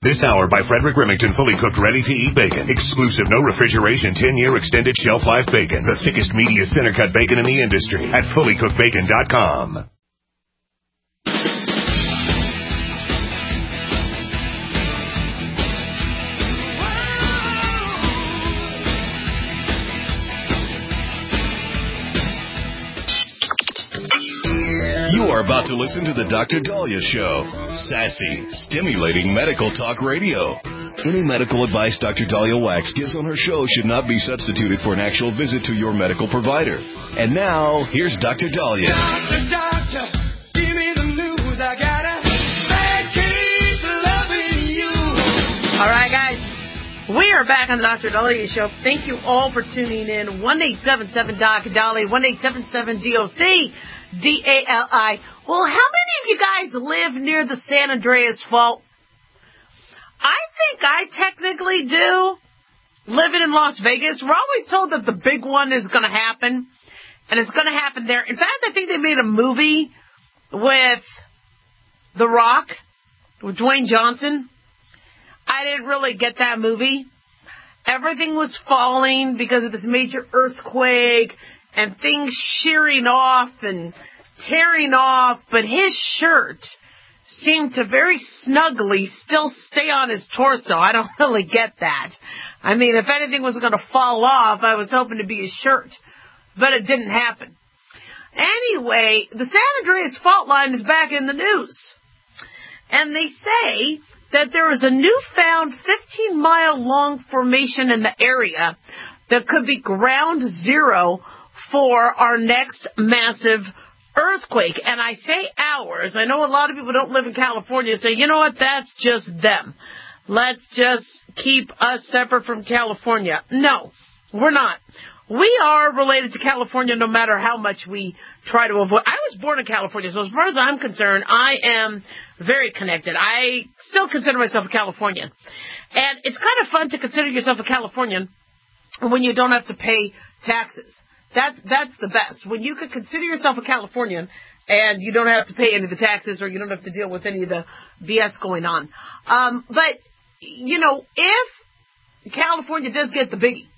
This hour by Frederick Remington, fully cooked, ready-to-eat bacon. Exclusive, no refrigeration, 10-year extended shelf life bacon. The thickest, meatiest center-cut bacon in the industry at fullycookedbacon.com. You are about to listen to the Dr. Daliah Show. Sassy, stimulating medical talk radio. Any medical advice Dr. Daliah Wax gives on her show should not be substituted for an actual visit to your medical provider. And now, here's Dr. Daliah. Doctor, give me the news. I got a bad case of loving you. All right, guys. We are back on the Dr. Daliah Show. Thank you all for tuning in. 1-877-DOC-DALI, 1-877-DOC. D-A-L-I. Well, how many of you guys live near the San Andreas Fault? I think I technically do. Living in Las Vegas, we're always told that the big one is going to happen, and it's going to happen there. In fact, I think they made a movie with The Rock, with Dwayne Johnson. I didn't really get that movie. Everything was falling because of this major earthquake, and things shearing off and tearing off, but his shirt seemed to very snugly still stay on his torso. I don't really get that. I mean, if anything was going to fall off, I was hoping to be his shirt, but it didn't happen. Anyway, the San Andreas Fault Line is back in the news, and they say that there is a newfound 15-mile-long formation in the area that could be ground zero for our next massive earthquake. And I say ours. I know a lot of people don't live in California say, you know what, that's just them. Let's just keep us separate from California. No, we're not. We are related to California no matter how much we try to avoid. I was born in California, so as far as I'm concerned, I am very connected. I still consider myself a Californian. And it's kind of fun to consider yourself a Californian when you don't have to pay taxes. That's the best. When you can consider yourself a Californian and you don't have to pay any of the taxes or you don't have to deal with any of the BS going on. But, you know, if California does get the biggie,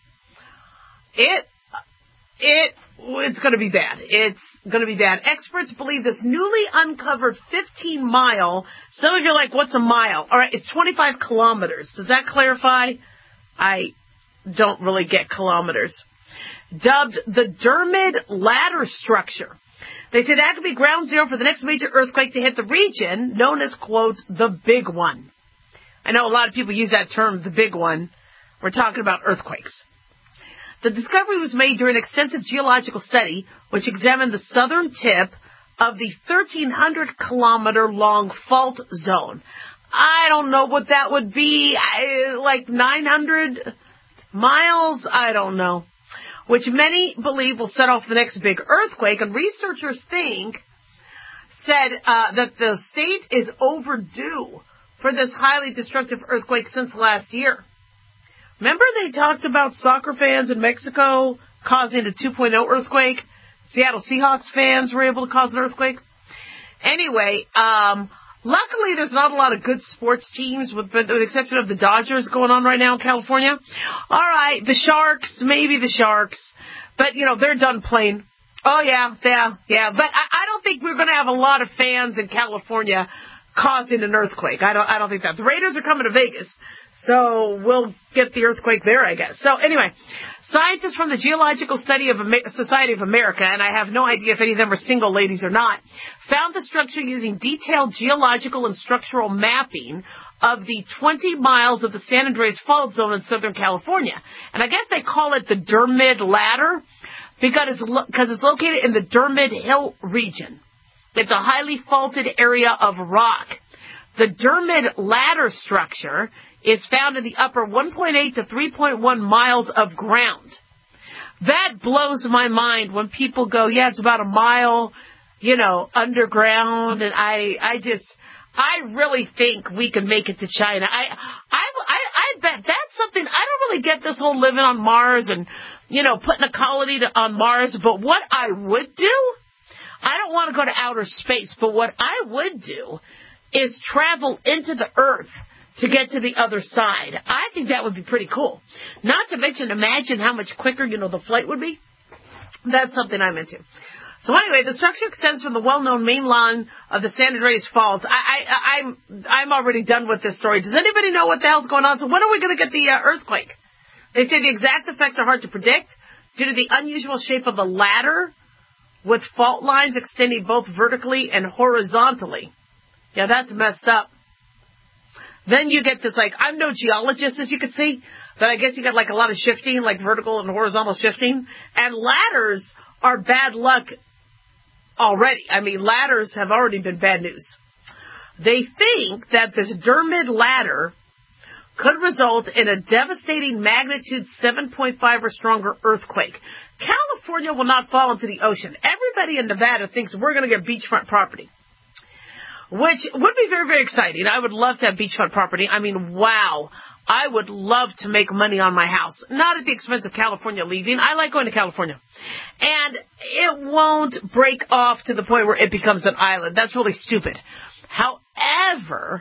it's going to be bad. It's going to be bad. Experts believe this newly uncovered 15-mile, some of you are like, what's a mile? All right, it's 25 kilometers. Does that clarify? I don't really get kilometers. Dubbed the Dermid Ladder Structure. They say that could be ground zero for the next major earthquake to hit the region, known as, quote, the big one. I know a lot of people use that term, the big one. We're talking about earthquakes. The discovery was made during an extensive geological study, which examined the southern tip of the 1,300-kilometer-long fault zone. I don't know what that would be, like 900 miles? I don't know. Which many believe will set off the next big earthquake. And researchers said that the state is overdue for this highly destructive earthquake since last year. Remember they talked about soccer fans in Mexico causing a 2.0 earthquake? Seattle Seahawks fans were able to cause an earthquake? Anyway, luckily there's not a lot of good sports teams, with the exception of the Dodgers going on right now in California. All right, the Sharks, maybe the Sharks. But, you know, they're done playing. Oh, yeah. But I don't think we're going to have a lot of fans in California causing an earthquake. I don't think that. The Raiders are coming to Vegas, so we'll get the earthquake there, I guess. So anyway, scientists from the Geological Society of America, and I have no idea if any of them are single ladies or not, found the structure using detailed geological and structural mapping of the 20 miles of the San Andreas Fault Zone in Southern California. And I guess they call it the Dermid Ladder because it's located in the Dermid Hill region. It's a highly faulted area of rock. The Dermid Ladder structure is found in the upper 1.8 to 3.1 miles of ground. That blows my mind when people go, yeah, it's about a mile, you know, underground. And I really think we can make it to China. I bet that's something. I don't really get this whole living on Mars and, you know, putting a colony on Mars. But what I would do, I don't want to go to outer space, but what I would do is travel into the Earth to get to the other side. I think that would be pretty cool. Not to mention, imagine how much quicker, the flight would be. That's something I'm into. So anyway, the structure extends from the well-known main line of the San Andreas Fault. I'm already done with this story. Does anybody know what the hell's going on? So when are we going to get the earthquake? They say the exact effects are hard to predict due to the unusual shape of the ladder with fault lines extending both vertically and horizontally. Yeah, that's messed up. Then you get this, I'm no geologist, as you can see, but I guess you got a lot of shifting, like vertical and horizontal shifting. And ladders are bad luck already. I mean, ladders have already been bad news. They think that this Dermid ladder could result in a devastating magnitude 7.5 or stronger earthquake. California will not fall into the ocean. Everybody in Nevada thinks we're going to get beachfront property, which would be very, very exciting. I would love to have beachfront property. I mean, wow. I would love to make money on my house. Not at the expense of California leaving. I like going to California. And it won't break off to the point where it becomes an island. That's really stupid. However,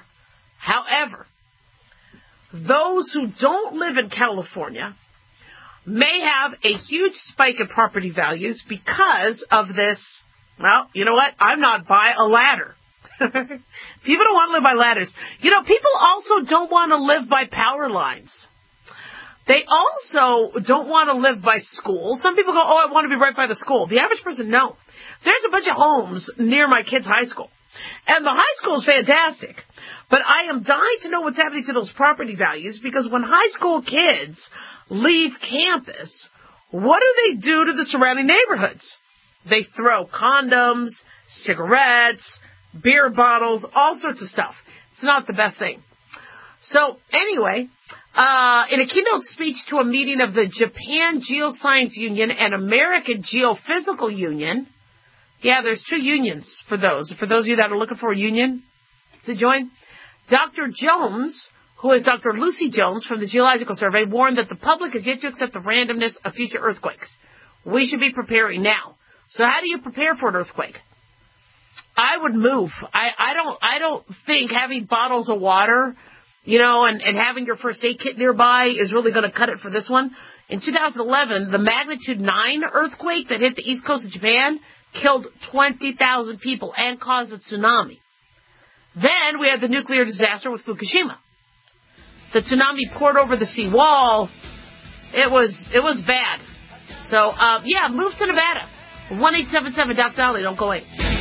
those who don't live in California may have a huge spike in property values because of this. Well, you know what? I'm not by a ladder. People don't want to live by ladders. People also don't want to live by power lines. They also don't want to live by schools. Some people go, I want to be right by the school. The average person, no. There's a bunch of homes near my kid's high school. And the high school is fantastic. But I am dying to know what's happening to those property values, because when high school kids leave campus, what do to the surrounding neighborhoods? They throw condoms, cigarettes, beer bottles, all sorts of stuff. It's not the best thing. So anyway, in a keynote speech to a meeting of the Japan Geoscience Union and American Geophysical Union, yeah, there's two unions for those. For those of you that are looking for a union to join, Dr. Jones, who is Dr. Lucy Jones from the Geological Survey, warned that the public is yet to accept the randomness of future earthquakes. We should be preparing now. So how do you prepare for an earthquake? I would move. I don't think having bottles of water, and having your first aid kit nearby is really going to cut it for this one. In 2011, the magnitude 9 earthquake that hit the east coast of Japan killed 20,000 people and caused a tsunami. Then we had the nuclear disaster with Fukushima. The tsunami poured over the seawall. It was bad. So, move to Nevada. 1-877 Doc Dolly. Don't go away.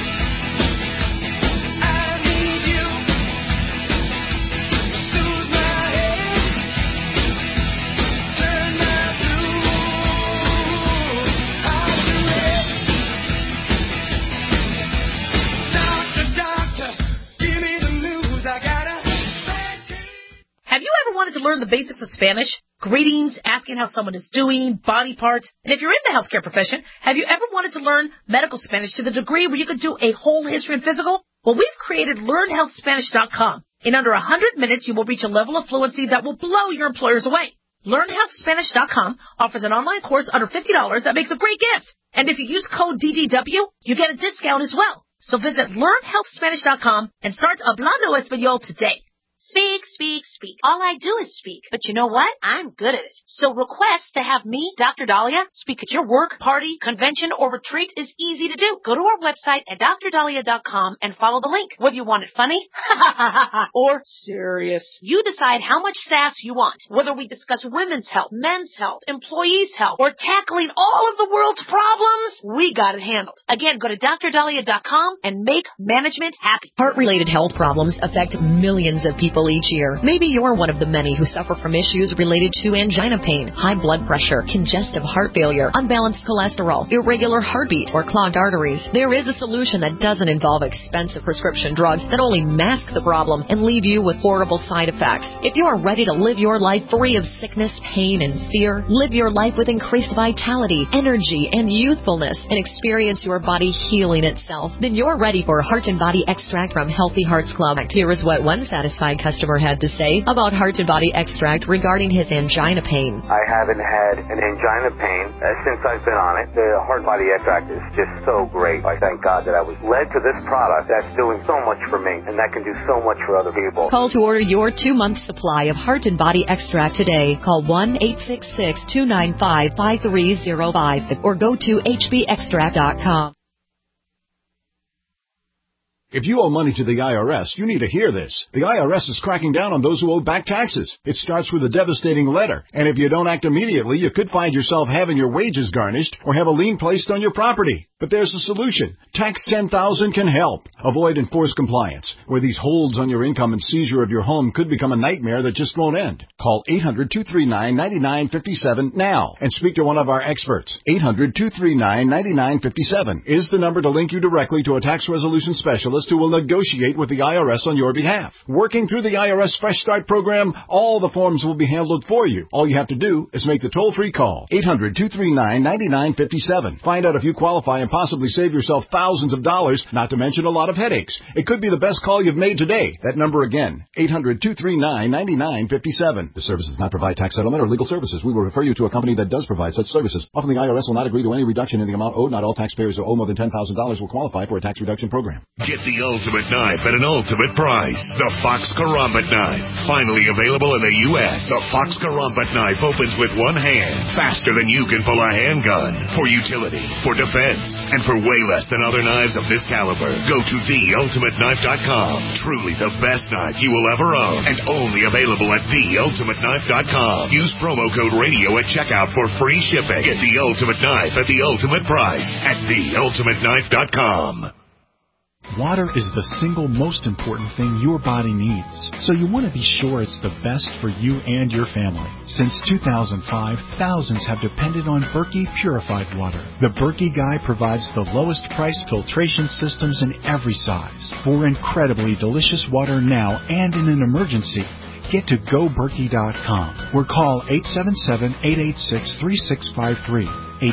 Have you ever wanted to learn the basics of Spanish? Greetings, asking how someone is doing, body parts. And if you're in the healthcare profession, have you ever wanted to learn medical Spanish to the degree where you could do a whole history and physical? Well, we've created LearnHealthSpanish.com. In under 100 minutes, you will reach a level of fluency that will blow your employers away. LearnHealthSpanish.com offers an online course under $50 that makes a great gift. And if you use code DDW, you get a discount as well. So visit LearnHealthSpanish.com and start Hablando Español today. Speak, speak, speak. All I do is speak. But you know what? I'm good at it. So request to have me, Dr. Dahlia, speak at your work, party, convention, or retreat is easy to do. Go to our website at drdahlia.com and follow the link. Whether you want it funny or serious, you decide how much sass you want. Whether we discuss women's health, men's health, employees' health, or tackling all of the world's problems, we got it handled. Again, go to drdahlia.com and make management happy. Heart-related health problems affect millions of people each year. Maybe you're one of the many who suffer from issues related to angina pain, high blood pressure, congestive heart failure, unbalanced cholesterol, irregular heartbeat, or clogged arteries. There is a solution that doesn't involve expensive prescription drugs that only mask the problem and leave you with horrible side effects. If you are ready to live your life free of sickness, pain, and fear, live your life with increased vitality, energy, and youthfulness, and experience your body healing itself, then you're ready for Heart and Body Extract from Healthy Hearts Club. Here is what one satisfied customer had to say about Heart and Body Extract regarding his angina pain. I haven't had an angina pain since I've been on it. The Heart and Body Extract is just so great. I thank God that I was led to this product that's doing so much for me, and that can do so much for other people. Call to order your 2-month supply of Heart and Body Extract today. Call 1-866-295-5305 or go to hbextract.com. If you owe money to the IRS, you need to hear this. The IRS is cracking down on those who owe back taxes. It starts with a devastating letter, and if you don't act immediately, you could find yourself having your wages garnished or have a lien placed on your property. But there's a solution. Tax 10,000 can help. Avoid enforced compliance, where these holds on your income and seizure of your home could become a nightmare that just won't end. Call 800-239-9957 now and speak to one of our experts. 800-239-9957 is the number to link you directly to a tax resolution specialist who will negotiate with the IRS on your behalf. Working through the IRS Fresh Start program, all the forms will be handled for you. All you have to do is make the toll-free call. 800-239-9957. Find out if you qualify and possibly save yourself thousands of dollars, not to mention a lot of headaches. It could be the best call you've made today. That number again, 800-239-9957. The service does not provide tax settlement or legal services. We will refer you to a company that does provide such services. Often the IRS will not agree to any reduction in the amount owed. Not all taxpayers who owe more than $10,000 will qualify for a tax reduction program. Get the ultimate knife at an ultimate price. The Fox Karambit knife. Finally available in the U.S. The Fox Karambit knife opens with one hand, faster than you can pull a handgun. For utility, for defense, and for way less than other knives of this caliber. Go to theultimateknife.com. Truly the best knife you will ever own, and only available at theultimateknife.com. Use promo code radio at checkout for free shipping. Get the ultimate knife at the ultimate price at theultimateknife.com. Water is the single most important thing your body needs, so you want to be sure it's the best for you and your family. Since 2005, thousands have depended on Berkey purified water. The Berkey Guy provides the lowest priced filtration systems in every size. For incredibly delicious water now and in an emergency, get to GoBerkey.com or call 877-886-3653.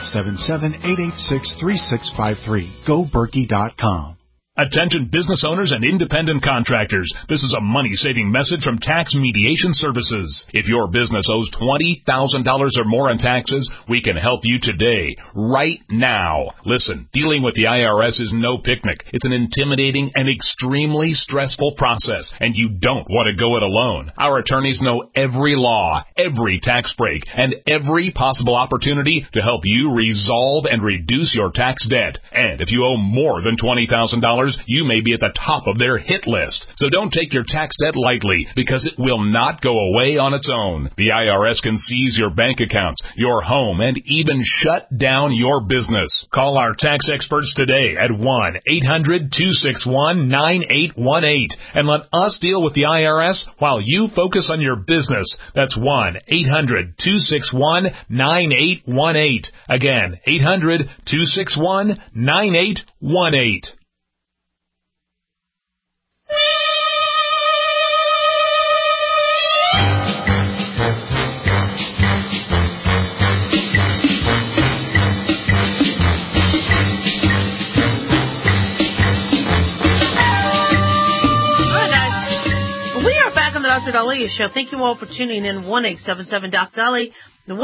877-886-3653. GoBerkey.com. Attention business owners and independent contractors. This is a money-saving message from Tax Mediation Services. If your business owes $20,000 or more in taxes, we can help you today, right now. Listen, dealing with the IRS is no picnic. It's an intimidating and extremely stressful process, and you don't want to go it alone. Our attorneys know every law, every tax break, and every possible opportunity to help you resolve and reduce your tax debt. And if you owe more than $20,000, you may be at the top of their hit list. So don't take your tax debt lightly, because it will not go away on its own. The IRS can seize your bank accounts, your home, and even shut down your business. Call our tax experts today at 1-800-261-9818 and let us deal with the IRS while you focus on your business. That's 1-800-261-9818. Again, 800-261-9818. Dr. Daliah Show. Thank you all for tuning in. 1-877-DOC-DALI, the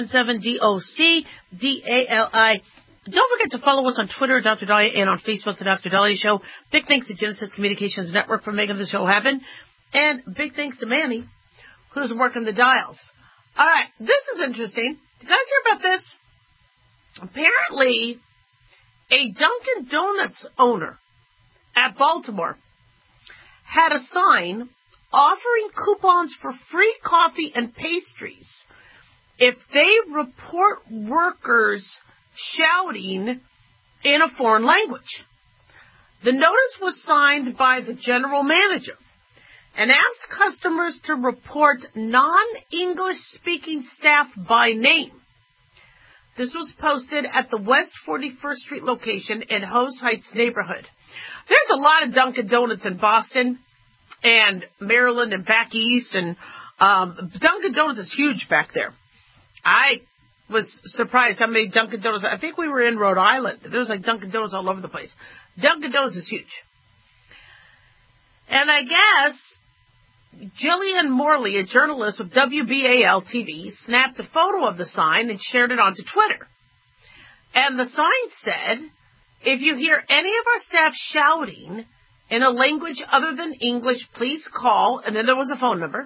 1-877-DOC-DALI. Don't forget to follow us on Twitter, Dr. Daliah, and on Facebook, The Dr. Daliah Show. Big thanks to Genesis Communications Network for making the show happen. And big thanks to Manny, who's working the dials. All right, this is interesting. Did you guys hear about this? Apparently, a Dunkin' Donuts owner at Baltimore had a sign offering coupons for free coffee and pastries if they report workers shouting in a foreign language. The notice was signed by the general manager and asked customers to report non-English speaking staff by name. This was posted at the West 41st Street location in Hose Heights neighborhood. There's a lot of Dunkin' Donuts in Boston and Maryland and back east, and Dunkin' Donuts is huge back there. I was surprised how many Dunkin' Donuts. I think we were in Rhode Island. There was like Dunkin' Donuts all over the place. Dunkin' Donuts is huge. And I guess Jillian Morley, a journalist with WBAL-TV, snapped a photo of the sign and shared it onto Twitter. And the sign said, if you hear any of our staff shouting in a language other than English, please call, and then there was a phone number,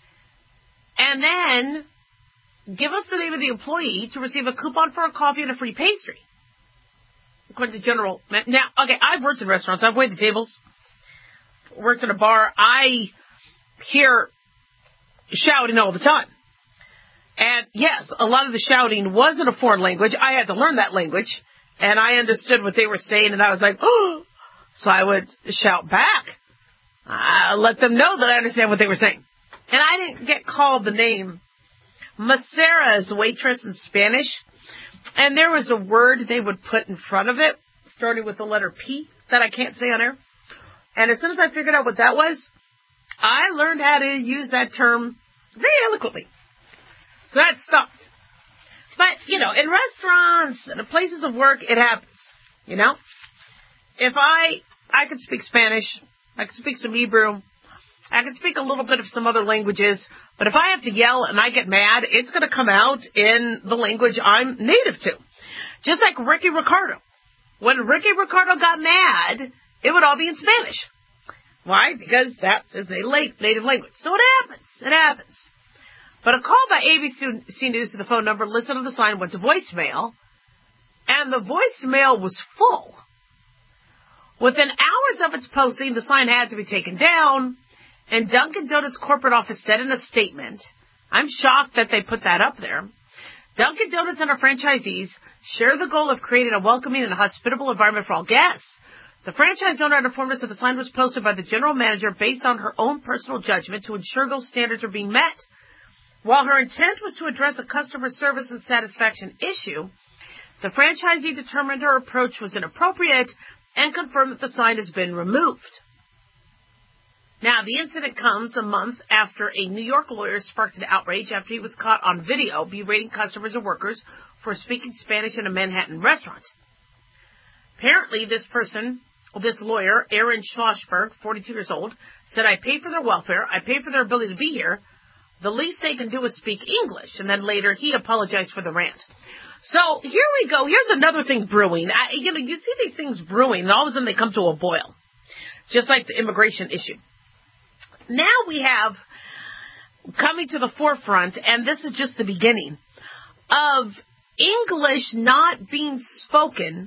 and then give us the name of the employee to receive a coupon for a coffee and a free pastry. According to General... Now, okay, I've worked in restaurants. I've waited tables, worked in a bar. I hear shouting all the time. And yes, a lot of the shouting was in a foreign language. I had to learn that language, and I understood what they were saying, and I was like, oh! So I would shout back. Let them know that I understand what they were saying. And I didn't get called the name. Macera is a waitress in Spanish, and there was a word they would put in front of it, starting with the letter P, that I can't say on air. And as soon as I figured out what that was, I learned how to use that term very eloquently. So that stopped. But, you know, in restaurants and in places of work, it happens, you know. If I could speak Spanish, I could speak some Hebrew, I could speak a little bit of some other languages, but if I have to yell and I get mad, it's going to come out in the language I'm native to. Just like Ricky Ricardo. When Ricky Ricardo got mad, it would all be in Spanish. Why? Because that's his native language. So it happens. It happens. But a call by ABC News to the phone number listed on the sign went to voicemail, and the voicemail was full. Within hours of its posting, the sign had to be taken down, and Dunkin' Donuts corporate office said in a statement, I'm shocked that they put that up there, Dunkin' Donuts and our franchisees share the goal of creating a welcoming and hospitable environment for all guests. The franchise owner informed us that the sign was posted by the general manager based on her own personal judgment to ensure those standards are being met. While her intent was to address a customer service and satisfaction issue, the franchisee determined her approach was inappropriate and confirmed that the sign has been removed. Now, the incident comes a month after a New York lawyer sparked an outrage after he was caught on video berating customers and workers for speaking Spanish in a Manhattan restaurant. Apparently, this lawyer, Aaron Schlossberg, 42 years old, said, I pay for their welfare, I pay for their ability to be here, the least they can do is speak English. And then later, he apologized for the rant. So here we go. Here's another thing brewing. You see these things brewing, and all of a sudden they come to a boil, just like the immigration issue. Now we have coming to the forefront, and this is just the beginning, of English not being spoken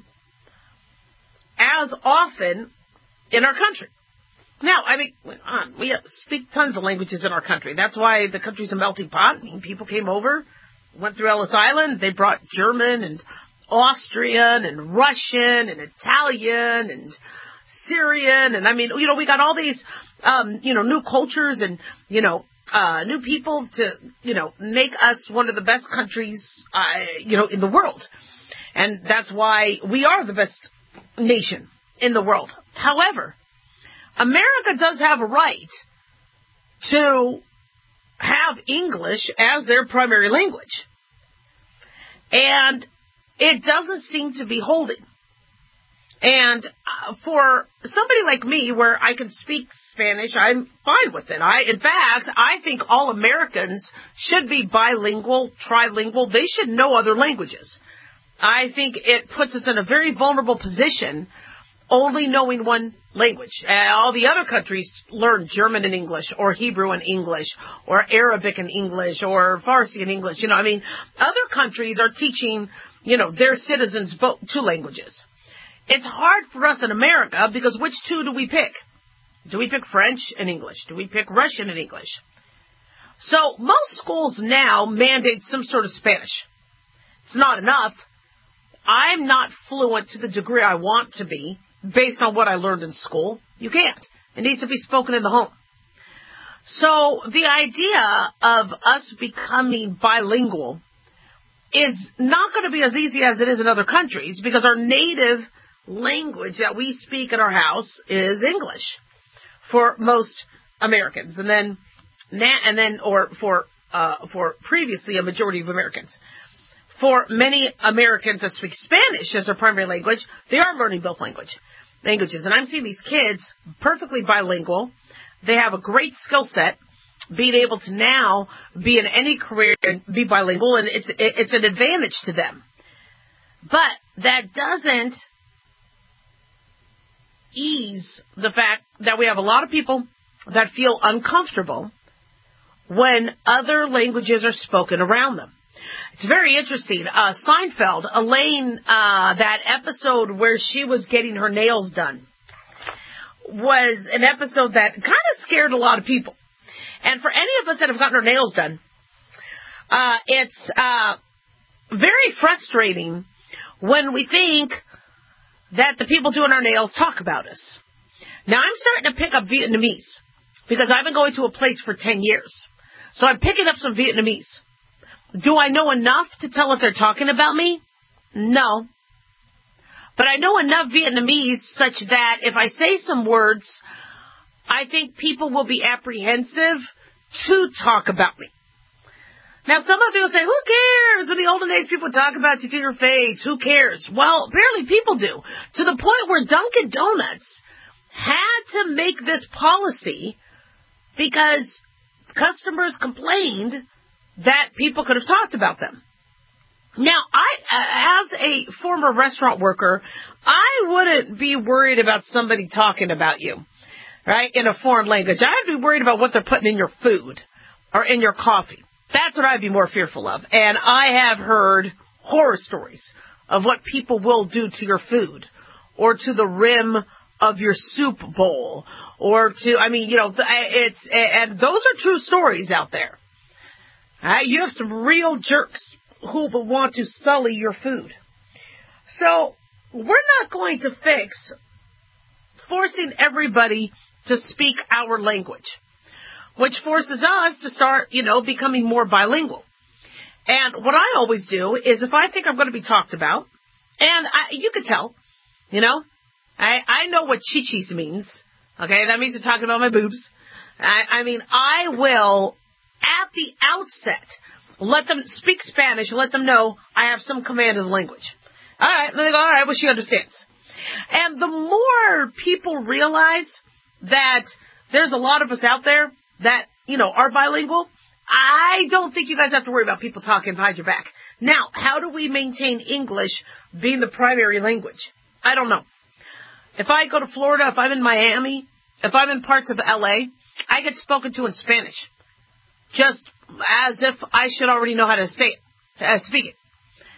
as often in our country. Now, I mean, we speak tons of languages in our country. That's why the country's a melting pot. I mean, people came over, went through Ellis Island. They brought German and Austrian and Russian and Italian and Syrian. And, I mean, you know, we got all these, new cultures and, new people to, make us one of the best countries, in the world. And that's why we are the best nation in the world. However, America does have a right to have English as their primary language. And it doesn't seem to be holding. And for somebody like me, where I can speak Spanish, I'm fine with it. In fact, I think all Americans should be bilingual, trilingual. They should know other languages. I think it puts us in a very vulnerable position only knowing one language. All the other countries learn German and English, or Hebrew and English, or Arabic and English, or Farsi and English. Other countries are teaching, their citizens two languages. It's hard for us in America because which two do we pick? Do we pick French and English? Do we pick Russian and English? So most schools now mandate some sort of Spanish. It's not enough. I'm not fluent to the degree I want to be based on what I learned in school. You can't. It needs to be spoken in the home. So the idea of us becoming bilingual is not going to be as easy as it is in other countries because our native language that we speak in our house is English for most Americans, for previously a majority of Americans. For many Americans that speak Spanish as their primary language, they are learning both languages. And I'm seeing these kids perfectly bilingual. They have a great skill set. being able to now be in any career and be bilingual, and it's an advantage to them. But that doesn't ease the fact that we have a lot of people that feel uncomfortable when other languages are spoken around them. It's very interesting. Seinfeld, Elaine, that episode where she was getting her nails done, was an episode that kind of scared a lot of people. And for any of us that have gotten our nails done, it's very frustrating when we think that the people doing our nails talk about us. Now, I'm starting to pick up Vietnamese because I've been going to a place for 10 years. So I'm picking up some Vietnamese. Do I know enough to tell if they're talking about me? No. But I know enough Vietnamese such that if I say some words, I think people will be apprehensive to talk about me. Now, some of you will say, who cares? In the olden days, people talk about you to your face. Who cares? Well, apparently people do. To the point where Dunkin' Donuts had to make this policy because customers complained that people could have talked about them. Now, as a former restaurant worker, I wouldn't be worried about somebody talking about you, right, in a foreign language. I'd be worried about what they're putting in your food or in your coffee. That's what I'd be more fearful of. And I have heard horror stories of what people will do to your food or to the rim of your soup bowl or to, and those are true stories out there. You have some real jerks who will want to sully your food. So we're not going to fix forcing everybody to speak our language, which forces us to start, becoming more bilingual. And what I always do is if I think I'm going to be talked about, and you could tell, I know what chichis means. Okay, that means you're talking about my boobs. I will, at the outset, let them speak Spanish, let them know I have some command of the language. All right, and they go, all right, well, she understands. And the more people realize that there's a lot of us out there that, are bilingual, I don't think you guys have to worry about people talking behind your back. Now, how do we maintain English being the primary language? I don't know. If I go to Florida, if I'm in Miami, if I'm in parts of L.A., I get spoken to in Spanish, just as if I should already know how to say it, speak it.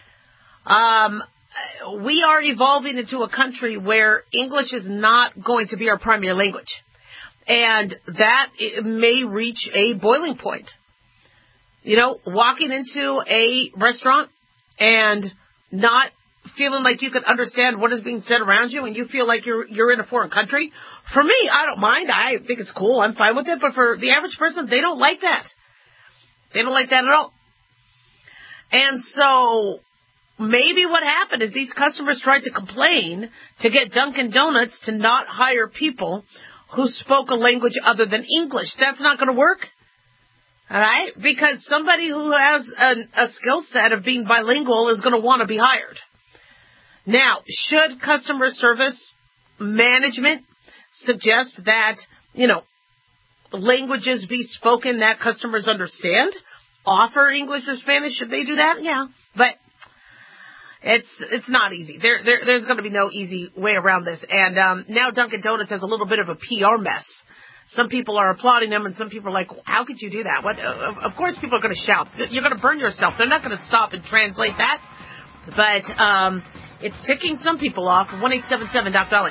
We are evolving into a country where English is not going to be our primary language. And that may reach a boiling point. Walking into a restaurant and not feeling like you can understand what is being said around you and you feel like you're in a foreign country. For me, I don't mind. I think it's cool. I'm fine with it. But for the average person, they don't like that. They don't like that at all. And so maybe what happened is these customers tried to complain to get Dunkin' Donuts to not hire people who spoke a language other than English. That's not going to work. All right? Because somebody who has a skill set of being bilingual is going to want to be hired. Now, should customer service management suggest that, languages be spoken that customers understand? Offer English or Spanish? Should they do that? Yeah. But it's not easy. There's going to be no easy way around this. And now Dunkin' Donuts has a little bit of a PR mess. Some people are applauding them, and some people are like, how could you do that? What? Of course people are going to shout. You're going to burn yourself. They're not going to stop and translate that. But it's ticking some people off. 1-877-Doc-Dolly.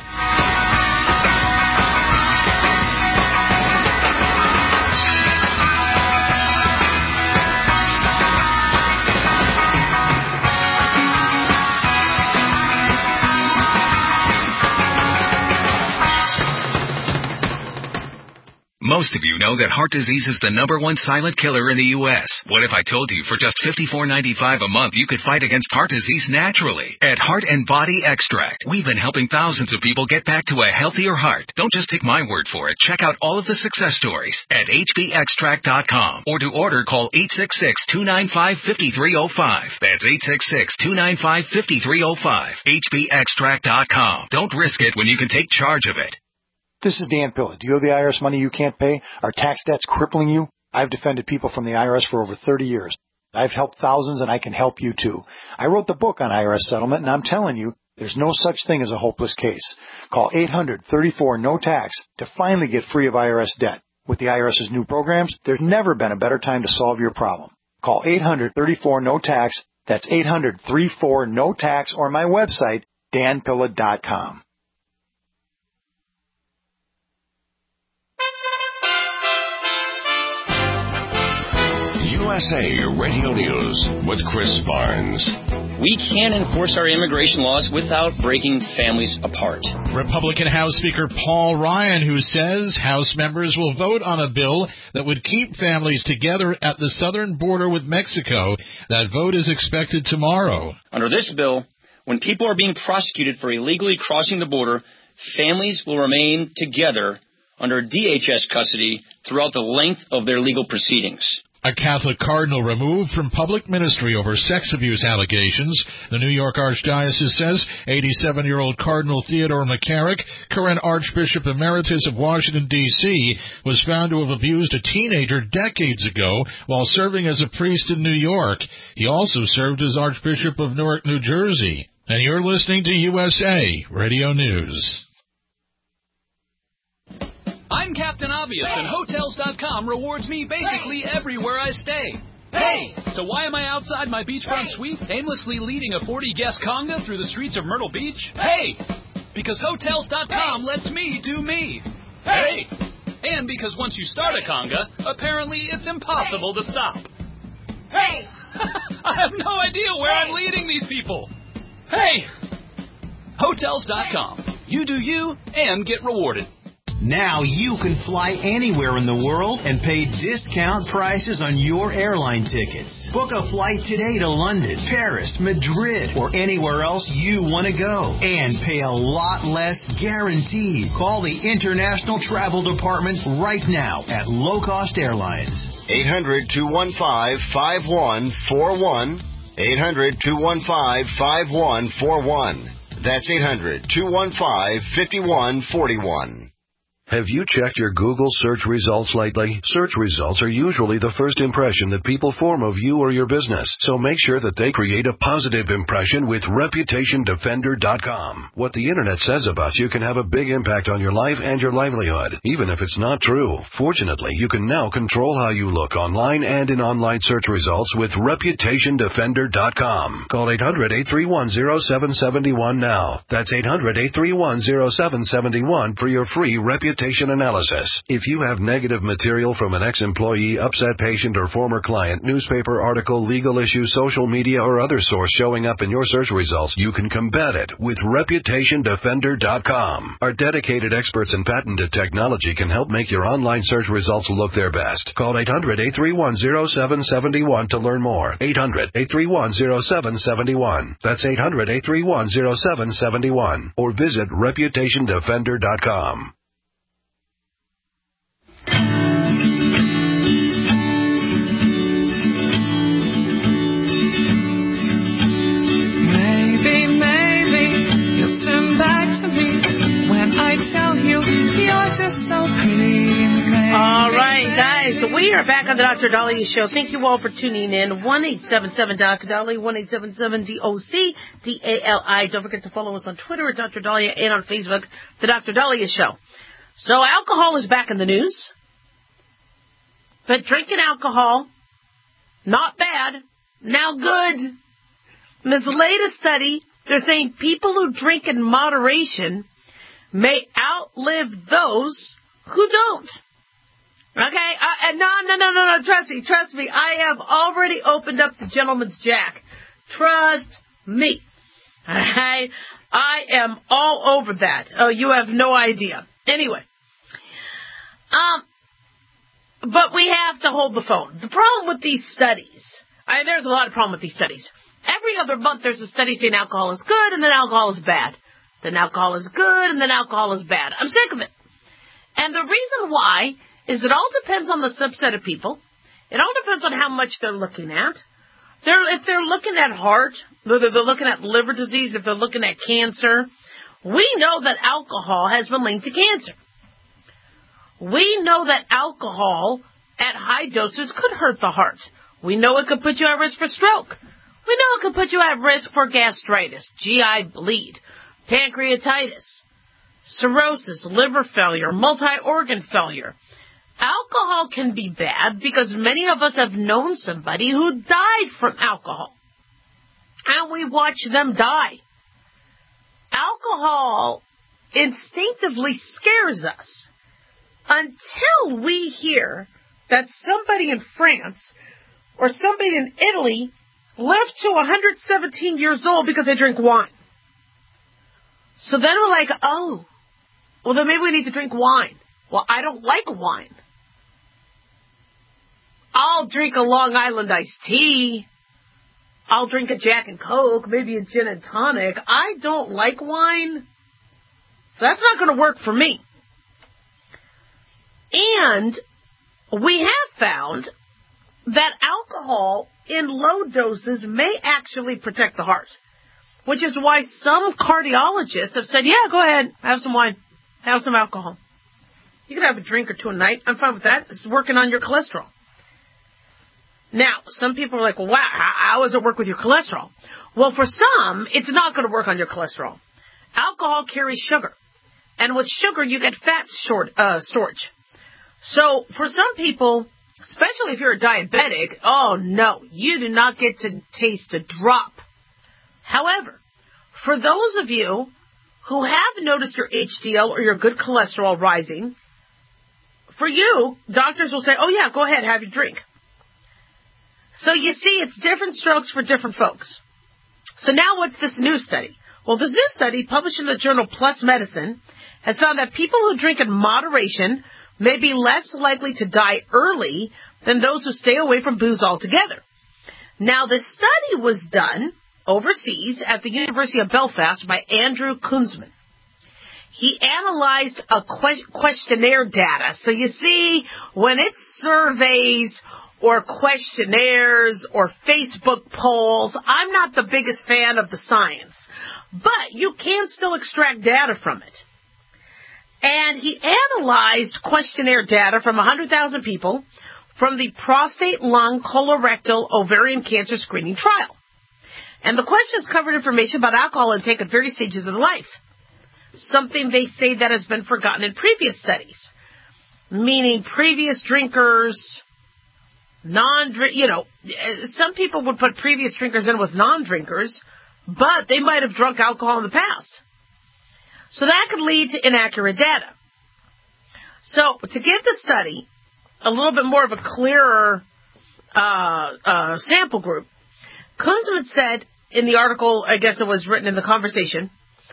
Most of you know that heart disease is the #1 silent killer in the U.S. What if I told you for just $54.95 a month you could fight against heart disease naturally? At Heart and Body Extract, we've been helping thousands of people get back to a healthier heart. Don't just take my word for it. Check out all of the success stories at hbextract.com. Or to order, call 866-295-5305. That's 866-295-5305. hbextract.com. Don't risk it when you can take charge of it. This is Dan Pilla. Do you owe the IRS money you can't pay? Are tax debts crippling you? I've defended people from the IRS for over 30 years. I've helped thousands, and I can help you too. I wrote the book on IRS settlement, and I'm telling you, there's no such thing as a hopeless case. Call 800-34-NO-TAX to finally get free of IRS debt. With the IRS's new programs, there's never been a better time to solve your problem. Call 800-34-NO-TAX. That's 800-34-NO-TAX, or my website, danpilla.com. USA Radio News with Chris Barnes. We can enforce our immigration laws without breaking families apart. Republican House Speaker Paul Ryan, who says House members will vote on a bill that would keep families together at the southern border with Mexico. That vote is expected tomorrow. Under this bill, when people are being prosecuted for illegally crossing the border, families will remain together under DHS custody throughout the length of their legal proceedings. A Catholic cardinal removed from public ministry over sex abuse allegations. The New York Archdiocese says 87-year-old Cardinal Theodore McCarrick, current Archbishop Emeritus of Washington, D.C., was found to have abused a teenager decades ago while serving as a priest in New York. He also served as Archbishop of Newark, New Jersey. And you're listening to USA Radio News. I'm Captain Obvious, and Hotels.com rewards me basically everywhere I stay. Hey! So why am I outside my beachfront suite, aimlessly leading a 40-guest conga through the streets of Myrtle Beach? Hey! Because Hotels.com lets me do me. Hey! And because once you start a conga, apparently it's impossible to stop. Hey! I have no idea where I'm leading these people. Hey! Hotels.com. You do you and get rewarded. Now you can fly anywhere in the world and pay discount prices on your airline tickets. Book a flight today to London, Paris, Madrid, or anywhere else you want to go. And pay a lot less guaranteed. Call the International Travel Department right now at Low Cost Airlines. 800-215-5141. 800-215-5141. That's 800-215-5141. Have you checked your Google search results lately? Search results are usually the first impression that people form of you or your business, so make sure that they create a positive impression with ReputationDefender.com. What the Internet says about you can have a big impact on your life and your livelihood, even if it's not true. Fortunately, you can now control how you look online and in online search results with ReputationDefender.com. Call 800-831-0771 now. That's 800-831-0771 for your free reputation analysis. If you have negative material from an ex-employee, upset patient, or former client, newspaper article, legal issue, social media, or other source showing up in your search results, you can combat it with ReputationDefender.com. Our dedicated experts in patented technology can help make your online search results look their best. Call 800-831-0771 to learn more. 800-831-0771. That's 800-831-0771. Or visit ReputationDefender.com. Maybe you'll turn back to me when I tell you you're just so pretty. All right, guys, we are back on the Dr. Dahlia Show. Thank you all for tuning in. 1-877-Dr. 1-877-DOC-DALI. Don't forget to follow us on Twitter at Dr. Dahlia and on Facebook, the Dr. Dahlia Show. So alcohol is back in the news. But drinking alcohol, not bad, now good. In this latest study, they're saying people who drink in moderation may outlive those who don't. Okay? No, trust me. I have already opened up the Gentleman's Jack. Trust me. Alright? I am all over that. Oh, you have no idea. Anyway. But we have to hold the phone. The problem with these studies, there's a lot of problem with these studies. Every other month there's a study saying alcohol is good and then alcohol is bad. Then alcohol is good and then alcohol is bad. I'm sick of it. And the reason why is it all depends on the subset of people. It all depends on how much they're looking at. If they're looking at heart, whether they're looking at liver disease, if they're looking at cancer, we know that alcohol has been linked to cancer. We know that alcohol at high doses could hurt the heart. We know it could put you at risk for stroke. We know it could put you at risk for gastritis, GI bleed, pancreatitis, cirrhosis, liver failure, multi-organ failure. Alcohol can be bad because many of us have known somebody who died from alcohol. And we watch them die. Alcohol instinctively scares us until we hear that somebody in France or somebody in Italy lived to 117 years old because they drink wine. So then we're like, oh, well then maybe we need to drink wine. Well, I don't like wine. I'll drink a Long Island iced tea. I'll drink a Jack and Coke, maybe a gin and tonic. I don't like wine, so that's not going to work for me. And we have found that alcohol in low doses may actually protect the heart, which is why some cardiologists have said, yeah, go ahead, have some wine, have some alcohol. You can have a drink or two a night. I'm fine with that. It's working on your cholesterol. Now, some people are like, well, wow, how does it work with your cholesterol? Well, for some, it's not going to work on your cholesterol. Alcohol carries sugar. And with sugar, you get fat storage. So for some people, especially if you're a diabetic, oh no, you do not get to taste a drop. However, for those of you who have noticed your HDL or your good cholesterol rising, for you, doctors will say, oh yeah, go ahead, have your drink. So you see, it's different strokes for different folks. So now what's this new study? Well, this new study, published in the journal PLOS Medicine, has found that people who drink in moderation may be less likely to die early than those who stay away from booze altogether. Now, this study was done overseas at the University of Belfast by Andrew Kunzman. He analyzed a questionnaire data. So you see, when it's surveys or questionnaires or Facebook polls, I'm not the biggest fan of the science, but you can still extract data from it. And he analyzed questionnaire data from 100,000 people from the prostate, lung, colorectal, ovarian cancer screening trial. And the questions covered information about alcohol intake at various stages of life, something they say that has been forgotten in previous studies, meaning previous drinkers, some people would put previous drinkers in with non-drinkers, but they might have drunk alcohol in the past. So that could lead to inaccurate data. So to give the study a little bit more of a clearer sample group, Kunzman said in the article, I guess it was written in the conversation,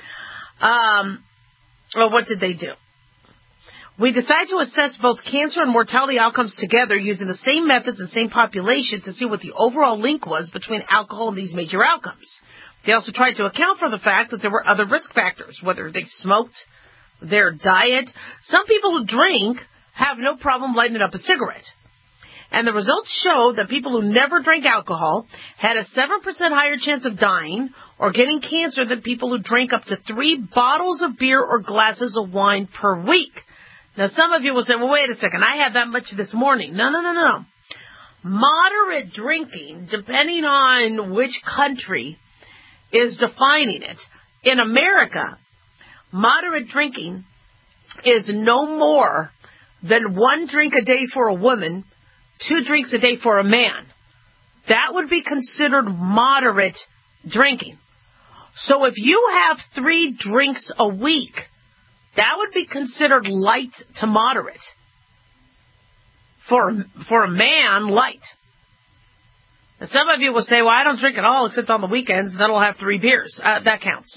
what did they do? We decided to assess both cancer and mortality outcomes together using the same methods and same population to see what the overall link was between alcohol and these major outcomes. They also tried to account for the fact that there were other risk factors, whether they smoked, their diet. Some people who drink have no problem lighting up a cigarette. And the results showed that people who never drank alcohol had a 7% higher chance of dying or getting cancer than people who drank up to 3 bottles of beer or glasses of wine per week. Now, some of you will say, well, wait a second, I had that much this morning. No. Moderate drinking, depending on which country is defining it. In America, moderate drinking is no more than 1 drink a day for a woman, 2 drinks a day for a man. That would be considered moderate drinking. So if you have 3 drinks a week, that would be considered light to moderate. For a man, light. Now, some of you will say, well, I don't drink at all except on the weekends, then I'll have 3 beers. That counts.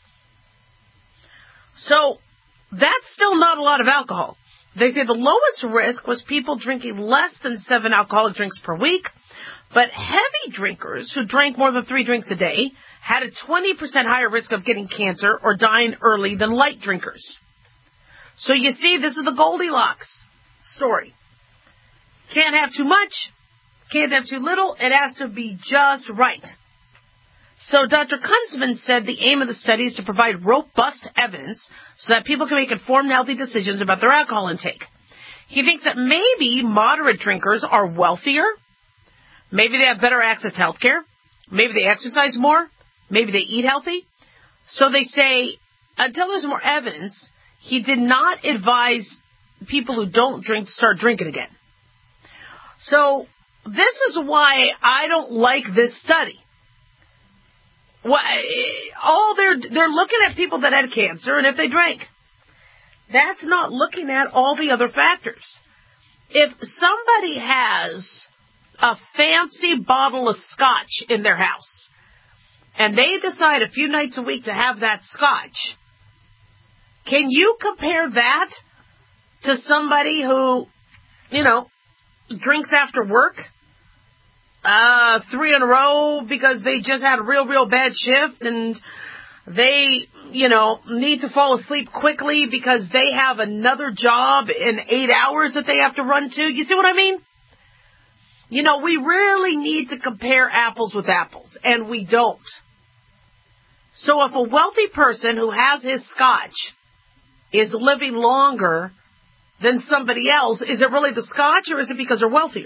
So that's still not a lot of alcohol. They say the lowest risk was people drinking less than 7 alcoholic drinks per week, but heavy drinkers who drank more than 3 drinks a day had a 20% higher risk of getting cancer or dying early than light drinkers. So you see, this is the Goldilocks story. Can't have too much, can't have too little, it has to be just right. So Dr. Kunzman said the aim of the study is to provide robust evidence so that people can make informed, healthy decisions about their alcohol intake. He thinks that maybe moderate drinkers are wealthier. Maybe they have better access to health care. Maybe they exercise more. Maybe they eat healthy. So they say, until there's more evidence, he did not advise people who don't drink to start drinking again. So this is why I don't like this study. They're looking at people that had cancer and if they drank. That's not looking at all the other factors. If somebody has a fancy bottle of scotch in their house and they decide a few nights a week to have that scotch, can you compare that to somebody who, drinks after work? 3 in a row because they just had a real bad shift and they, need to fall asleep quickly because they have another job in 8 hours that they have to run to. You see what I mean? We really need to compare apples with apples, and we don't. So if a wealthy person who has his scotch is living longer than somebody else, is it really the scotch or is it because they're wealthier?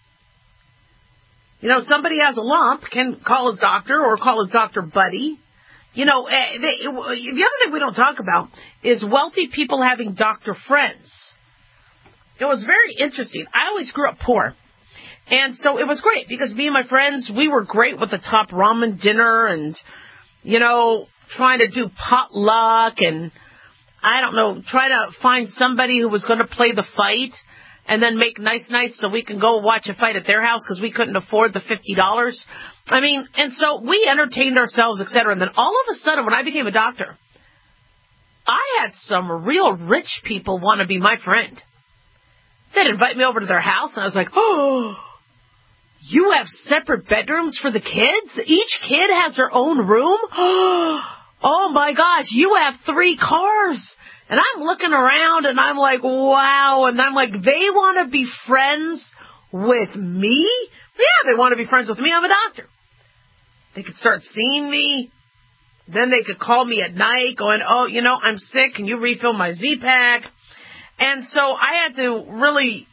Somebody has a lump, can call his doctor or call his doctor buddy. The other thing we don't talk about is wealthy people having doctor friends. It was very interesting. I always grew up poor. And so it was great because me and my friends, we were great with the top ramen dinner and, trying to do potluck and, try to find somebody who was going to play the fight and then make nice so we can go watch a fight at their house because we couldn't afford the $50. And so we entertained ourselves, etc. And then all of a sudden, when I became a doctor, I had some real rich people want to be my friend. They'd invite me over to their house, and I was like, oh, you have separate bedrooms for the kids? Each kid has their own room? Oh, my gosh, you have 3 cars. And I'm looking around, and I'm like, wow. And I'm like, they want to be friends with me? Yeah, they want to be friends with me. I'm a doctor. They could start seeing me. Then they could call me at night going, oh, I'm sick. Can you refill my Z-Pack? And so I had to really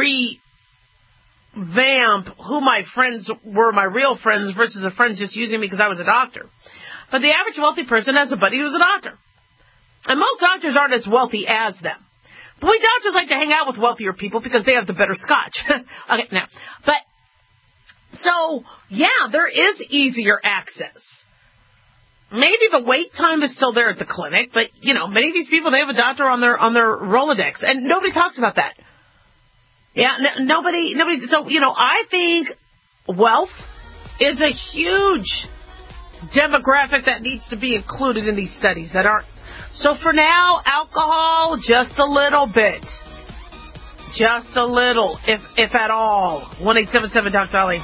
revamp who my friends were, my real friends, versus the friends just using me because I was a doctor. But the average wealthy person has a buddy who's a doctor. And most doctors aren't as wealthy as them. But we doctors like to hang out with wealthier people because they have the better scotch. Okay, now. But, so, yeah, there is easier access. Maybe the wait time is still there at the clinic, but, many of these people, they have a doctor on their Rolodex. And nobody talks about that. Yeah, nobody, so, I think wealth is a huge demographic that needs to be included in these studies that aren't. So for now, alcohol, just a little bit. Just a little, if at all. 1-877 Dr. Dolly.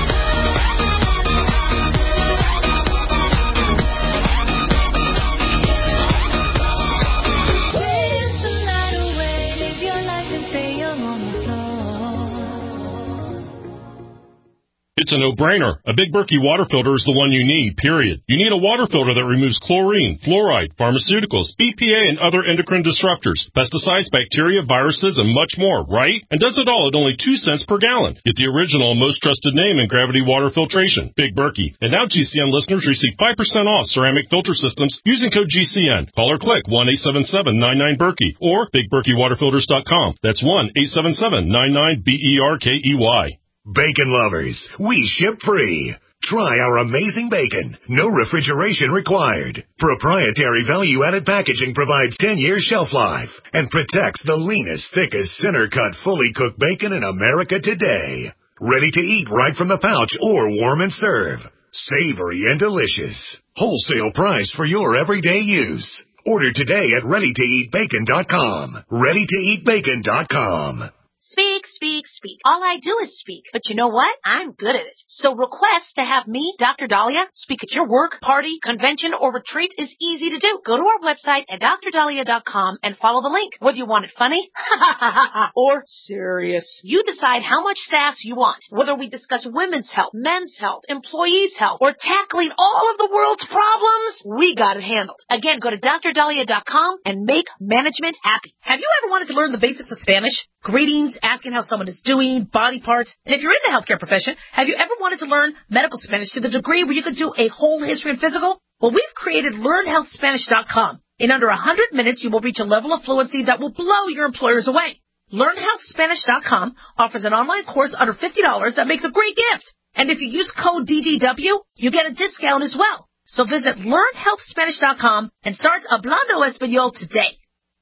It's a no-brainer. A Big Berkey water filter is the one you need, period. You need a water filter that removes chlorine, fluoride, pharmaceuticals, BPA, and other endocrine disruptors, pesticides, bacteria, viruses, and much more, right? And does it all at only 2 cents per gallon. Get the original and most trusted name in gravity water filtration, Big Berkey. And now GCN listeners receive 5% off ceramic filter systems using code GCN. Call or click 1-877-99-BERKEY or BigBerkeyWaterFilters.com. That's 1-877-99-BERKEY. Bacon lovers, we ship free. Try our amazing bacon. No refrigeration required. Proprietary value-added packaging provides 10-year shelf life and protects the leanest, thickest, center-cut, fully cooked bacon in America today. Ready to eat right from the pouch or warm and serve. Savory and delicious. Wholesale price for your everyday use. Order today at ReadyToEatBacon.com. ReadyToEatBacon.com. Speak. speak, speak. All I do is speak. But you know what? I'm good at it. So request to have me, Dr. Dahlia, speak at your work, party, convention, or retreat is easy to do. Go to our website at drdahlia.com and follow the link. Whether you want it funny or serious, you decide how much sass you want. Whether we discuss women's health, men's health, employees' health, or tackling all of the world's problems, we got it handled. Again, go to drdahlia.com and make management happy. Have you ever wanted to learn the basics of Spanish? Greetings, asking how someone is doing, body parts. And if you're in the healthcare profession, have you ever wanted to learn medical Spanish to the degree where you could do a whole history and physical? Well, we've created LearnHealthSpanish.com. In under 100 minutes, you will reach a level of fluency that will blow your employers away. LearnHealthSpanish.com offers an online course under $50 that makes a great gift. And if you use code DGW, you get a discount as well. So visit LearnHealthSpanish.com and start Hablando Español today.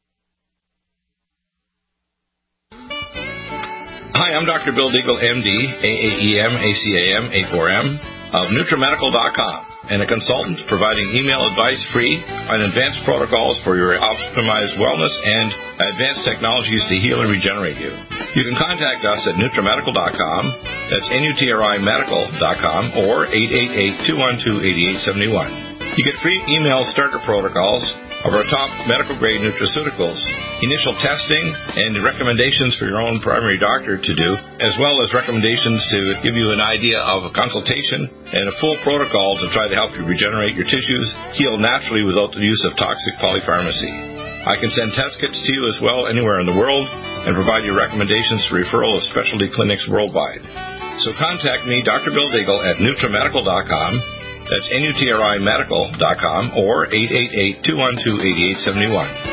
Hi, I'm Dr. Bill Deagle, MD, AAEM, ACAM, A4M, of NutriMedical.com, and a consultant providing email advice free on advanced protocols for your optimized wellness and advanced technologies to heal and regenerate you. You can contact us at NutriMedical.com, that's NutriMedical.com, or 888-212-8871. You get free email starter protocols of our top medical-grade nutraceuticals, initial testing, and recommendations for your own primary doctor to do, as well as recommendations to give you an idea of a consultation and a full protocol to try to help you regenerate your tissues, heal naturally without the use of toxic polypharmacy. I can send test kits to you as well anywhere in the world and provide you recommendations for referral of specialty clinics worldwide. So contact me, Dr. Bill Deagle, at NutriMedical.com. That's NutriMedical.com or 888-212-8871.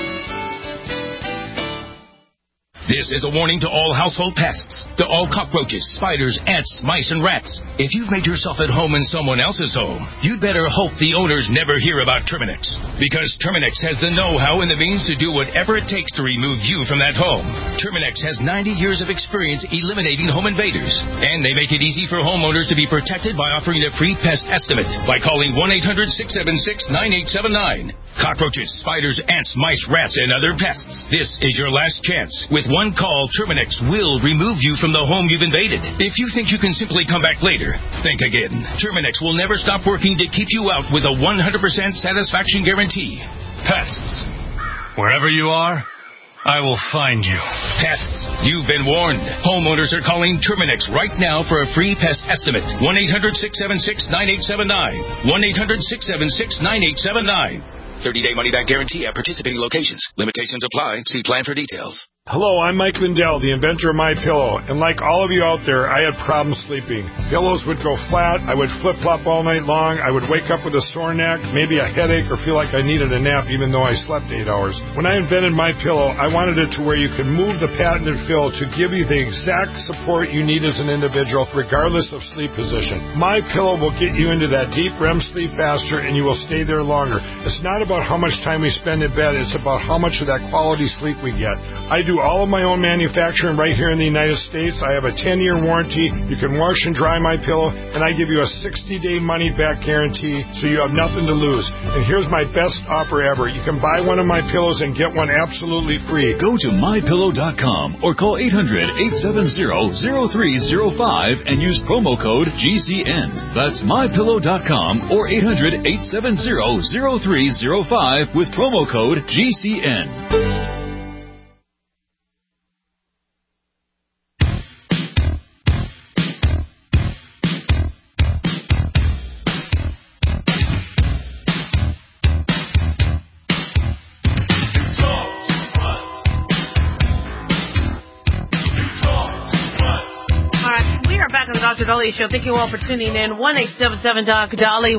This is a warning to all household pests, to all cockroaches, spiders, ants, mice, and rats. If you've made yourself at home in someone else's home, you'd better hope the owners never hear about Terminix. Because Terminix has the know-how and the means to do whatever it takes to remove you from that home. Terminix has 90 years of experience eliminating home invaders. And they make it easy for homeowners to be protected by offering a free pest estimate by calling 1-800-676-9879. Cockroaches, spiders, ants, mice, rats, and other pests. This is your last chance. With one call, Terminix will remove you from the home you've invaded. If you think you can simply come back later, think again. Terminix will never stop working to keep you out with a 100% satisfaction guarantee. Pests. Wherever you are, I will find you. Pests, you've been warned. Homeowners are calling Terminix right now for a free pest estimate. 1-800-676-9879. 1-800-676-9879. 30-day money-back guarantee at participating locations. Limitations apply. See plan for details. Hello, I'm Mike Lindell, the inventor of MyPillow, and like all of you out there, I had problems sleeping. Pillows would go flat, I would flip-flop all night long, I would wake up with a sore neck, maybe a headache, or feel like I needed a nap even though I slept 8 hours. When I invented MyPillow, I wanted it to where you could move the patented fill to give you the exact support you need as an individual, regardless of sleep position. MyPillow will get you into that deep REM sleep faster, and you will stay there longer. It's not about how much time we spend in bed, it's about how much of that quality sleep we get. I do all of my own manufacturing right here in the United States. I have a 10-year warranty. You can wash and dry my pillow, and I give you a 60-day money-back guarantee, so you have nothing to lose. And here's my best offer ever. You can buy one of my pillows and get one absolutely free. Go to MyPillow.com or call 800-870-0305 and use promo code GCN. That's MyPillow.com or 800-870-0305 with promo code GCN. Dr. Dolly Show. Thank you all for tuning in. 1-877-Doc-Dolly,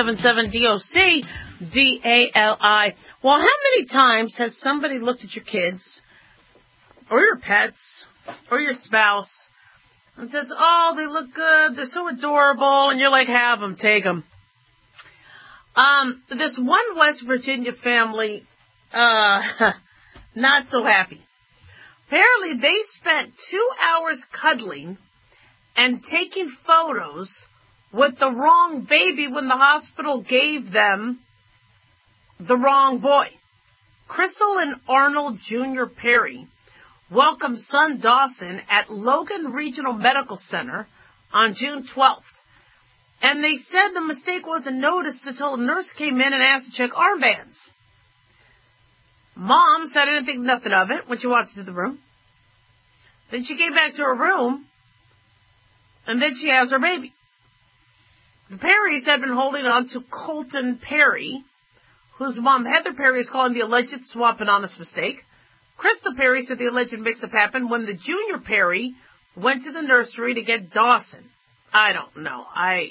1-877-DOC-DALI. Well, how many times has somebody looked at your kids or your pets or your spouse and says, oh, they look good, they're so adorable, and you're like, have them, take them. This one West Virginia family, not so happy. Apparently, they spent 2 hours cuddling and taking photos with the wrong baby when the hospital gave them the wrong boy. Crystal and Arnold Jr. Perry welcomed son Dawson at Logan Regional Medical Center on June 12th. And they said the mistake wasn't noticed until a nurse came in and asked to check armbands. Mom said I didn't think nothing of it when she walked into the room. Then she came back to her room, and then she has her baby. The Perrys had been holding on to Colton Perry, whose mom, Heather Perry, is calling the alleged swap an honest mistake. Krista Perry said the alleged mix-up happened when the junior Perry went to the nursery to get Dawson. I don't know.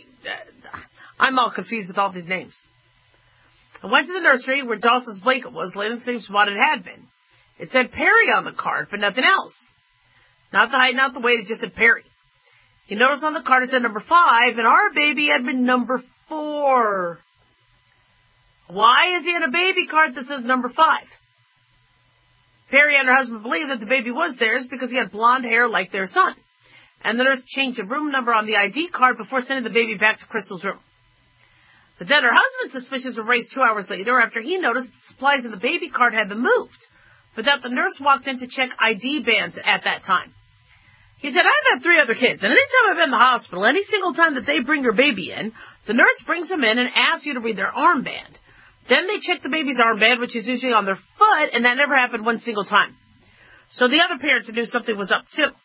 I'm all confused with all these names. I went to the nursery where Dawson's blanket was, laid in the same spot it had been. It said Perry on the card, but nothing else. Not the height, not the weight, it just said Perry. He noticed on the card it said number 5, and our baby had been number 4. Why is he on a baby card that says number 5? Perry and her husband believe that the baby was theirs because he had blonde hair like their son. And the nurse changed the room number on the ID card before sending the baby back to Crystal's room. But then her husband's suspicions were raised 2 hours later after he noticed the supplies in the baby card had been moved, but that the nurse walked in to check ID bands at that time. He said, I've had 3 other kids, and anytime I've been in the hospital, any single time that they bring your baby in, the nurse brings them in and asks you to read their armband. Then they check the baby's armband, which is usually on their foot, and that never happened one single time. So the other parents knew something was up, too.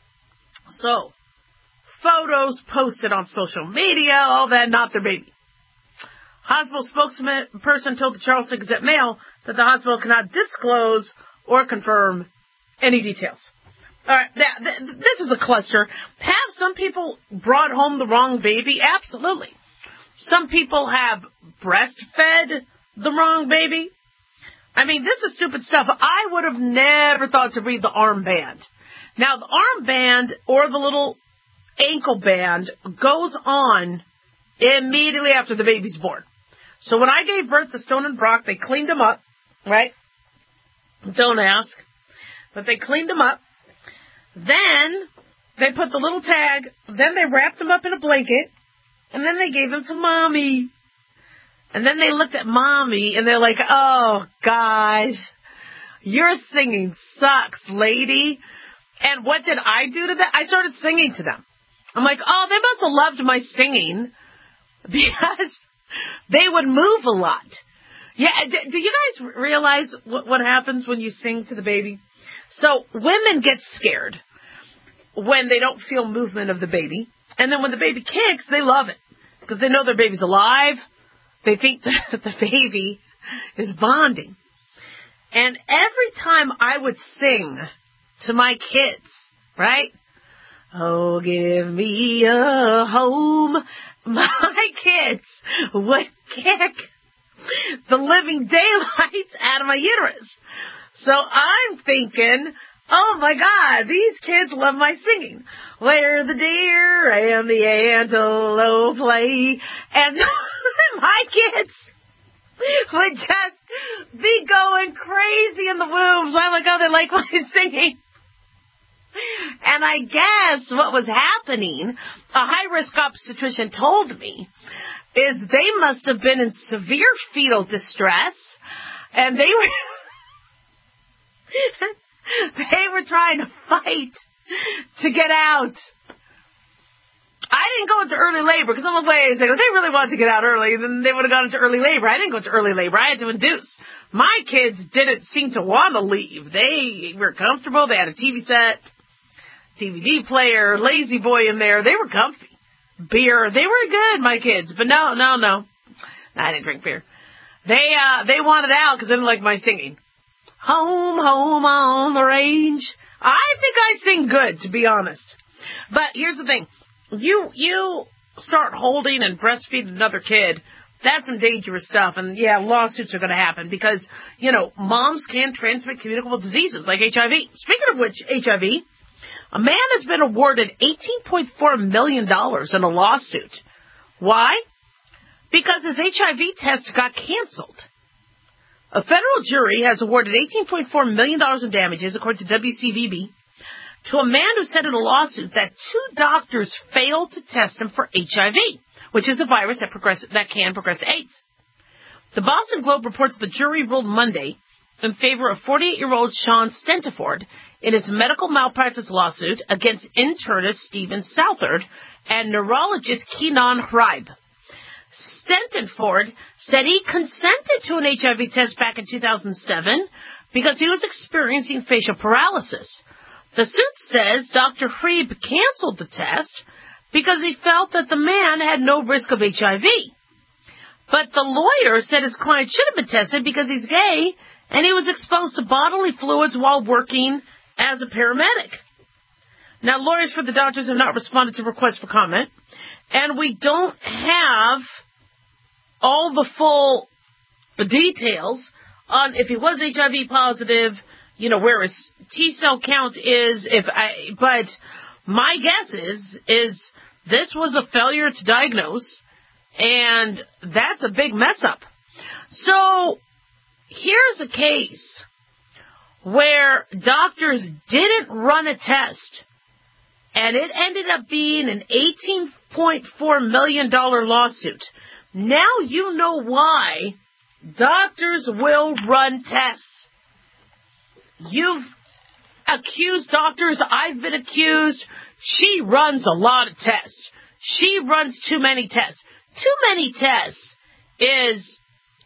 So, photos posted on social media, all that, not their baby. Hospital spokesperson told the Charleston Gazette-Mail that the hospital cannot disclose or confirm any details. All right, this is a cluster. Have some people brought home the wrong baby? Absolutely. Some people have breastfed the wrong baby. I mean, this is stupid stuff. I would have never thought to read the armband. Now, the armband or the little ankle band goes on immediately after the baby's born. So when I gave birth to Stone and Brock, they cleaned them up, right? Don't ask. But they cleaned them up. Then they put the little tag. Then they wrapped them up in a blanket. And then they gave them to Mommy. And then they looked at Mommy and they're like, oh, gosh, your singing sucks, lady. And what did I do to them? I started singing to them. I'm like, oh, they must have loved my singing because they would move a lot. Yeah, do you guys realize what happens when you sing to the baby? So women get scared when they don't feel movement of the baby. And then when the baby kicks, they love it because they know their baby's alive. They think that the baby is bonding. And every time I would sing to my kids, right? Oh, give me a home. My kids would kick the living daylights out of my uterus. So I'm thinking, oh my God, these kids love my singing. Where the deer and the antelope play. And my kids would just be going crazy in the wombs. I'm like, oh, they like my singing. And I guess what was happening, a high-risk obstetrician told me, is they must have been in severe fetal distress, and they were trying to fight to get out. I didn't go into early labor because I'm like, wait a second, if they really wanted to get out early, then they would have gone into early labor. I didn't go into early labor. I had to induce. My kids didn't seem to want to leave. They were comfortable. They had a TV set, DVD player, lazy boy in there. They were comfy. Beer. They were good, my kids. But no. I didn't drink beer. They wanted out because they didn't like my singing. Home on the range. I think I sing good, to be honest. But here's the thing. You start holding and breastfeeding another kid, that's some dangerous stuff. And, yeah, lawsuits are going to happen because, moms can transmit communicable diseases like HIV. Speaking of which, HIV, a man has been awarded $18.4 million in a lawsuit. Why? Because his HIV test got canceled. A federal jury has awarded $18.4 million in damages, according to WCVB, to a man who said in a lawsuit that 2 doctors failed to test him for HIV, which is a virus that can progress to AIDS. The Boston Globe reports the jury ruled Monday in favor of 48-year-old Sean Stentiford in his medical malpractice lawsuit against internist Stephen Southard and neurologist Kenan Hribe. Stentenford said he consented to an HIV test back in 2007 because he was experiencing facial paralysis. The suit says Dr. Hribe canceled the test because he felt that the man had no risk of HIV. But the lawyer said his client should have been tested because he's gay and he was exposed to bodily fluids while working as a paramedic. Now, lawyers for the doctors have not responded to requests for comment, and we don't have all the full details on if he was HIV positive, where his T-cell count is, but my guess is this was a failure to diagnose, and that's a big mess up. So here's a case where doctors didn't run a test, and it ended up being an $18.4 million lawsuit. Now you know why doctors will run tests. You've accused doctors. I've been accused. She runs a lot of tests. She runs too many tests. Too many tests is,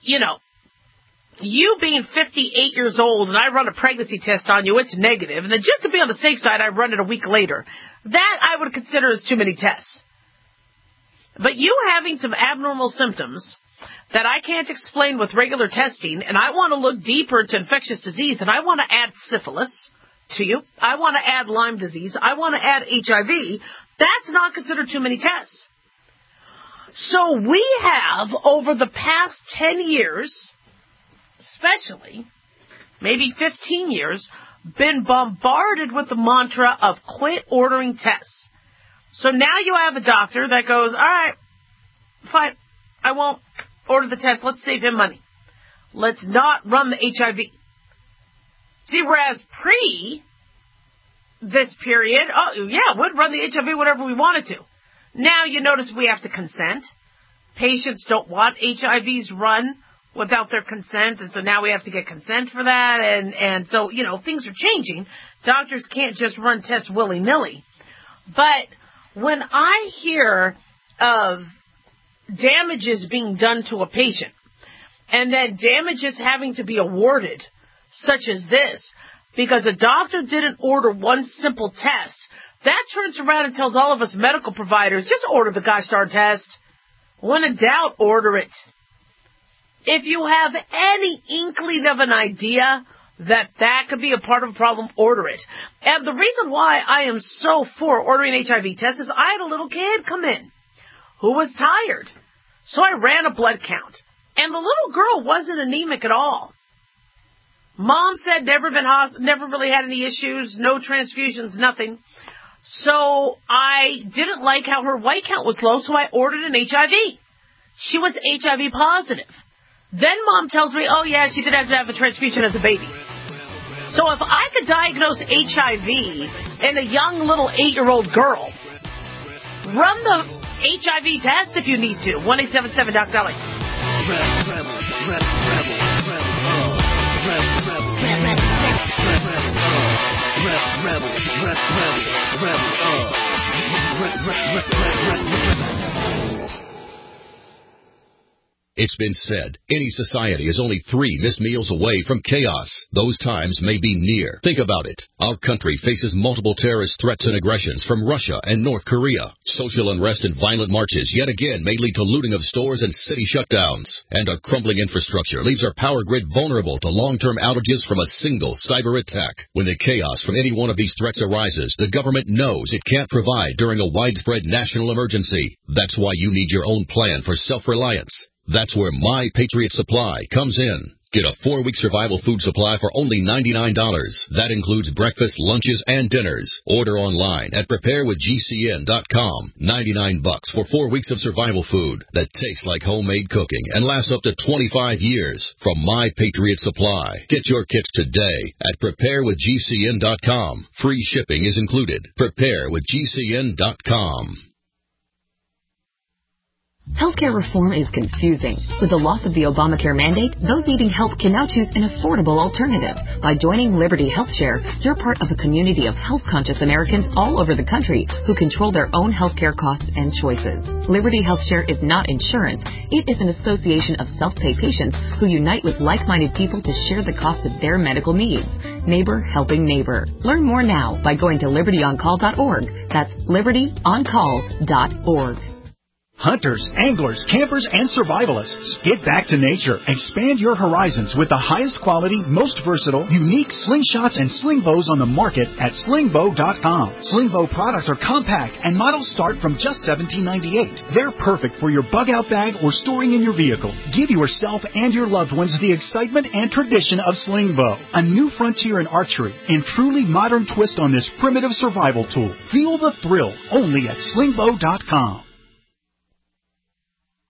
you being 58 years old and I run a pregnancy test on you, it's negative. And then just to be on the safe side, I run it a week later. That I would consider as too many tests. But you having some abnormal symptoms that I can't explain with regular testing, and I want to look deeper into infectious disease, and I want to add syphilis to you, I want to add Lyme disease, I want to add HIV, that's not considered too many tests. So we have, over the past 10 years, especially, maybe 15 years, been bombarded with the mantra of quit ordering tests. So now you have a doctor that goes, all right, fine, I won't order the test. Let's save him money. Let's not run the HIV. See, whereas pre this period, we'd run the HIV whatever we wanted to. Now you notice we have to consent. Patients don't want HIVs run without their consent, and so now we have to get consent for that, and so, things are changing. Doctors can't just run tests willy-nilly. But when I hear of damages being done to a patient, and then damages having to be awarded, such as this, because a doctor didn't order one simple test, that turns around and tells all of us medical providers, just order the gosh darn test. When in doubt, order it. If you have any inkling of an idea that could be a part of a problem, order it. And the reason why I am so for ordering HIV tests is I had a little kid come in who was tired. So I ran a blood count. And the little girl wasn't anemic at all. Mom said never really had any issues, no transfusions, nothing. So I didn't like how her white count was low, so I ordered an HIV. She was HIV positive. Then Mom tells me, oh yeah, she did have to have a transfusion as a baby. So if I could diagnose HIV in a young little 8-year-old girl, run the HIV test if you need to. 1-877-DOC-DOLLY. It's been said, any society is only 3 missed meals away from chaos. Those times may be near. Think about it. Our country faces multiple terrorist threats and aggressions from Russia and North Korea. Social unrest and violent marches yet again may lead to looting of stores and city shutdowns. And a crumbling infrastructure leaves our power grid vulnerable to long-term outages from a single cyber attack. When the chaos from any one of these threats arises, the government knows it can't provide during a widespread national emergency. That's why you need your own plan for self-reliance. That's where My Patriot Supply comes in. Get a 4-week survival food supply for only $99. That includes breakfast, lunches, and dinners. Order online at preparewithgcn.com. $99 for 4 weeks of survival food that tastes like homemade cooking and lasts up to 25 years from My Patriot Supply. Get your kits today at preparewithgcn.com. Free shipping is included. Preparewithgcn.com. Healthcare reform is confusing. With the loss of the Obamacare mandate, those needing help can now choose an affordable alternative. By joining Liberty HealthShare, you're part of a community of health-conscious Americans all over the country who control their own healthcare costs and choices. Liberty HealthShare is not insurance. It is an association of self-pay patients who unite with like-minded people to share the cost of their medical needs. Neighbor helping neighbor. Learn more now by going to libertyoncall.org. That's libertyoncall.org. Hunters, anglers, campers, and survivalists. Get back to nature. Expand your horizons with the highest quality, most versatile, unique slingshots and sling bows on the market at slingbow.com. Slingbow products are compact and models start from just $17.98. They're perfect for your bug-out bag or storing in your vehicle. Give yourself and your loved ones the excitement and tradition of Slingbow, a new frontier in archery and truly modern twist on this primitive survival tool. Feel the thrill only at slingbow.com.